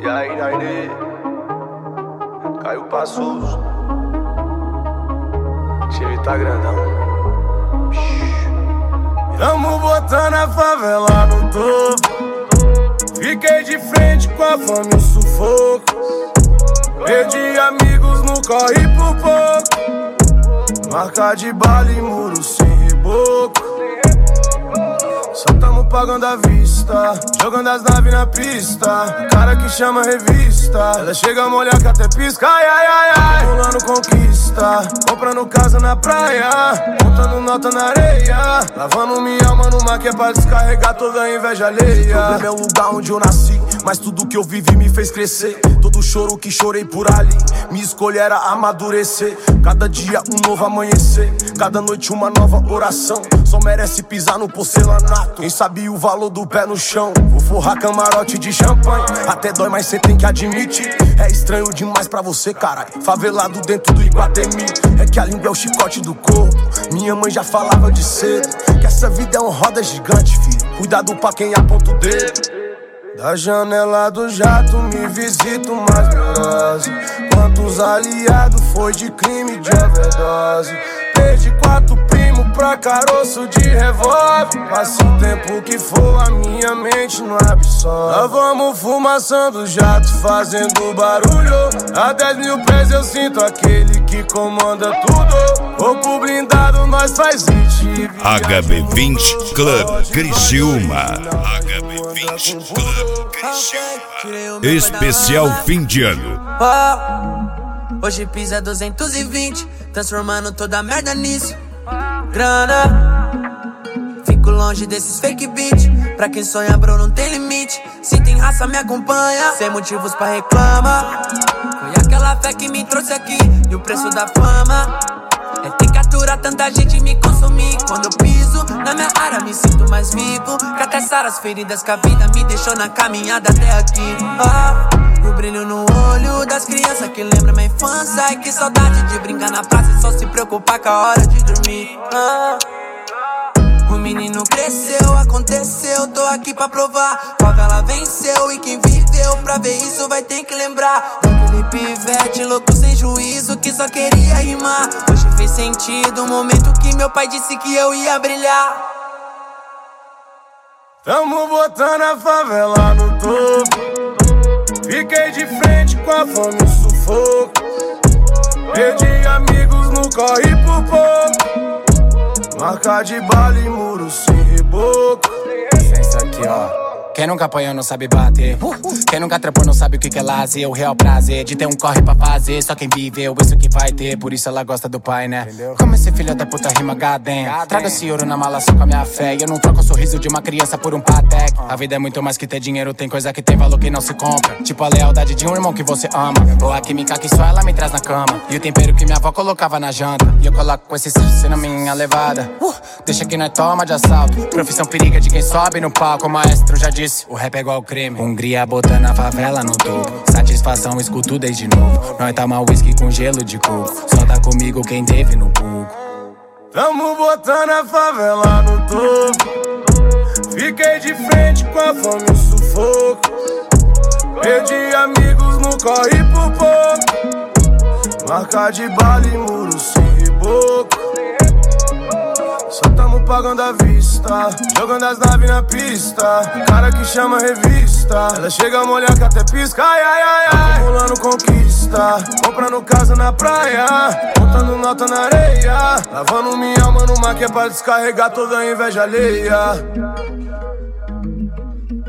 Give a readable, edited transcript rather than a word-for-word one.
Jair, Caio Passos, time tá grandão. Tamo botando a favela no topo. Fiquei de frente com a fome e o sufoco. Perdi amigos no corre por pouco. Marca de bala e muro sem reboco. Só tamo pagando à vista, jogando as naves na pista. Cara que chama revista, ela chega a molhar que até pisca. Ai, ai, ai, ai. Rolando conquista, comprando casa na praia, contando nota na areia, lavando minha alma numa que é pra descarregar toda a inveja alheia. O problema é o lugar onde eu nasci, mas tudo que eu vivi me fez crescer. Todo choro que chorei por ali, minha escolha era amadurecer. Cada dia um novo amanhecer, cada noite uma nova oração. Só merece pisar no porcelanato quem sabia o valor do pé no chão. Vou forrar camarote de champanhe, até dói, mas cê tem que admitir. É estranho demais pra você, caralho, favelado dentro do Iguatemi. É que a língua é o chicote do corpo. Minha mãe já falava de cedo que essa vida é uma roda gigante, filho. Cuidado pra quem aponta o dedo. Da janela do jato me visito mais neurose. Quantos aliados foi de crime de overdose. Perdi 4 primos pra caroço de revólver. Passa o tempo que for, a minha mente não absorve. Nós vamos fumaçando jato, fazendo barulho. A 10 mil pés eu sinto aquele que comanda tudo. Corpo blindado, nós faz hit. HB20 Club Criciúma. HB20 Club Criciúma. Especial fim de ano. Hoje pisa 220, transformando toda merda nisso. Grana, fico longe desses fake beat. Pra quem sonha, bro, não tem limite. Se tem raça, me acompanha, sem motivos pra reclamar. Foi aquela fé que me trouxe aqui, e o preço da fama é ter que aturar tanta gente me consumir. Quando eu piso na minha área, me sinto mais vivo. Que até sarar as feridas que a vida me deixou na caminhada até aqui. O brilho no olho das crianças que lembra minha infância. Ai, que saudade de brincar na praça e só se preocupar com a hora de dormir. O menino cresceu, aconteceu, tô aqui pra provar. Favela venceu e quem viveu pra ver isso vai ter que lembrar daquele pivete louco sem juízo que só queria rimar. Hoje fez sentido o momento que meu pai disse que eu ia brilhar. Tamo botando a favela no topo. Fiquei de frente com a fome e o sufoco. Perdi amigos no corre por pouco. Marca de bala e muro sem reboco. Licença aqui, ó. Quem nunca apanhou não sabe bater. Quem nunca trepou não sabe o que é lazer. O real prazer de ter um corre pra fazer. Só quem viveu, isso que vai ter. Por isso ela gosta do pai, né? Entendeu? Como esse filho da puta rima gadem. Traga esse ouro na mala só com a minha fé. E eu não troco o sorriso de uma criança por um Patek. A vida é muito mais que ter dinheiro. Tem coisa que tem valor que não se compra. Tipo a lealdade de um irmão que você ama. Ou a química que só ela me traz na cama. E o tempero que minha avó colocava na janta. E eu coloco com esse sexo na minha levada. Deixa que nós toma de assalto. Profissão periga de quem sobe no palco. O maestro já disse, o rap é igual crime. Hungria botando a favela no topo. Satisfação, escuto desde novo. Nós toma whisky com gelo de coco. Só tá comigo quem teve no pouco. Tamo botando a favela no topo. Fiquei de frente com a fome e o sufoco. Perdi amigos no corre por pouco. Marca de bala e muro sem reboco. Só tamo pagando à vista, jogando as naves na pista. Cara que chama revista, ela chega a molhar que até pisca. Ai, ai, ai, ai. Acumulando conquista, comprando casa na praia, contando nota na areia, lavando minha alma numa que é pra descarregar toda a inveja alheia.